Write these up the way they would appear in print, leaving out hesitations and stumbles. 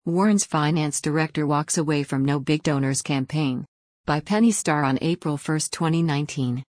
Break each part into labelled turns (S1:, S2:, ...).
S1: Warren's finance director walks away from No Big Donors campaign. By Penny Starr on April 1, 2019.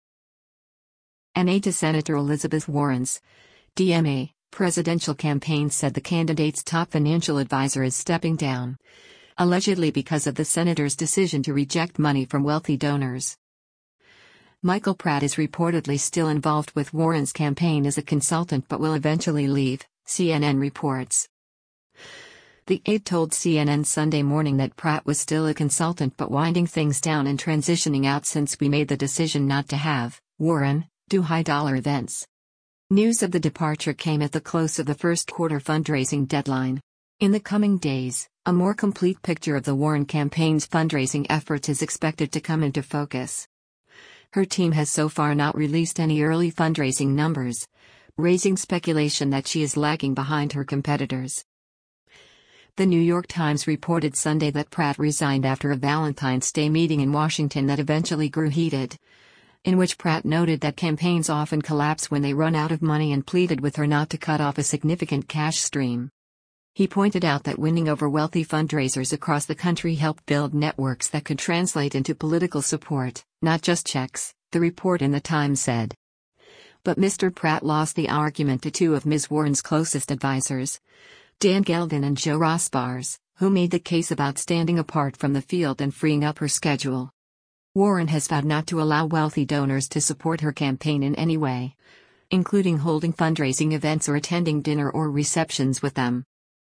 S1: An aide to Senator Elizabeth Warren's DMA presidential campaign said the candidate's top financial advisor is stepping down, allegedly because of the senator's decision to reject money from wealthy donors. Michael Pratt is reportedly still involved with Warren's campaign as a consultant but will eventually leave, CNN reports. The aide told CNN Sunday morning that Pratt was still a consultant but winding things down and transitioning out since we made the decision not to have Warren do high-dollar events. News of the departure came at the close of the first quarter fundraising deadline. In the coming days, a more complete picture of the Warren campaign's fundraising efforts is expected to come into focus. Her team has so far not released any early fundraising numbers, raising speculation that she is lagging behind her competitors. The New York Times reported Sunday that Pratt resigned after a Valentine's Day meeting in Washington that eventually grew heated, in which Pratt noted that campaigns often collapse when they run out of money and pleaded with her not to cut off a significant cash stream. He pointed out that winning over wealthy fundraisers across the country helped build networks that could translate into political support, not just checks, the report in the Times said. But Mr. Pratt lost the argument to two of Ms. Warren's closest advisors, Dan Geldin and Joe Rossbars, who made the case about standing apart from the field and freeing up her schedule. Warren has vowed not to allow wealthy donors to support her campaign in any way, including holding fundraising events or attending dinner or receptions with them.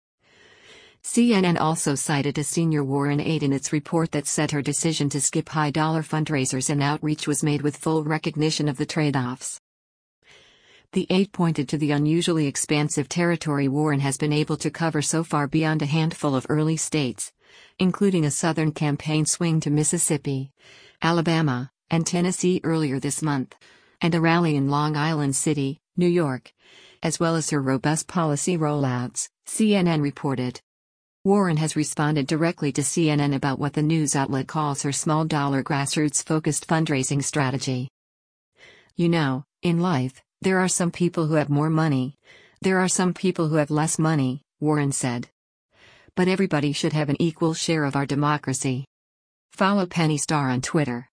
S1: CNN also cited a senior Warren aide in its report that said her decision to skip high-dollar fundraisers and outreach was made with full recognition of the trade-offs. The aide pointed to the unusually expansive territory Warren has been able to cover so far beyond a handful of early states, including a Southern campaign swing to Mississippi, Alabama, and Tennessee earlier this month, and a rally in Long Island City, New York, as well as her robust policy rollouts, CNN reported. Warren has responded directly to CNN about what the news outlet calls her small-dollar grassroots-focused fundraising strategy. You know, in life, there are some people who have more money. There are some people who have less money, Warren said. But everybody should have an equal share of our democracy. Follow Penny Starr on Twitter.